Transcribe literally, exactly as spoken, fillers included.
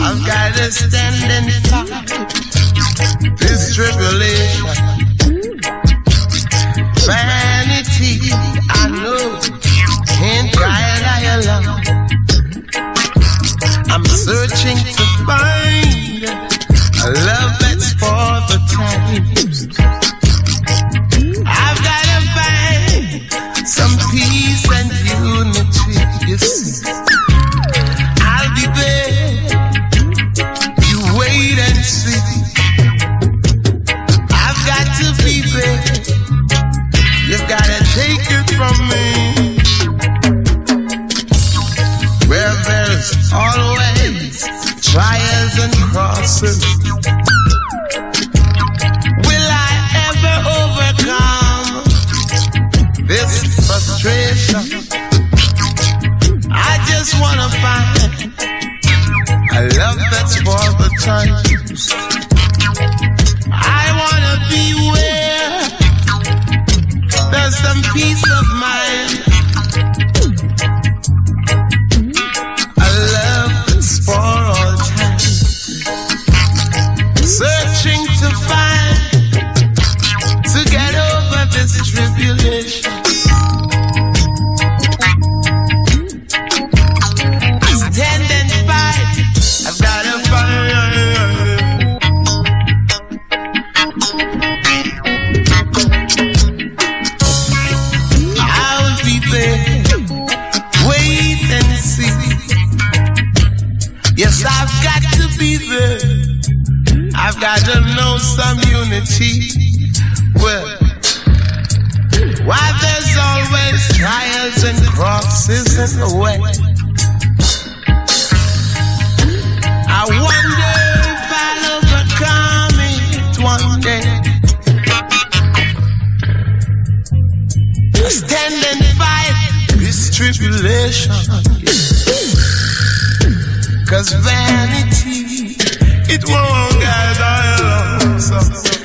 I've got to stand and fight this tribulation. Vanity, I know, can't guide I alone. I'm searching to find a love that's for the times. I've got to find some peace and unity. Yes, I'll be there. You wait and see. I've got to be there. You've got to take it from me. Where there's always trials and crosses, will I ever overcome this frustration? I just want to find a love that's for the times. I want to be where there's some peace of mind. A love that's for all time. Searching to find, to get over this tribulation. I stand and fight. I've got to fight. I'll be there. Wait and see. Yes, I've got to be there. I've got to know some unity. Well, why there's always trials and crosses in the way. I wonder if I'll overcome it one day. I stand and fight this tribulation. Cause vanity, it won't guide our love.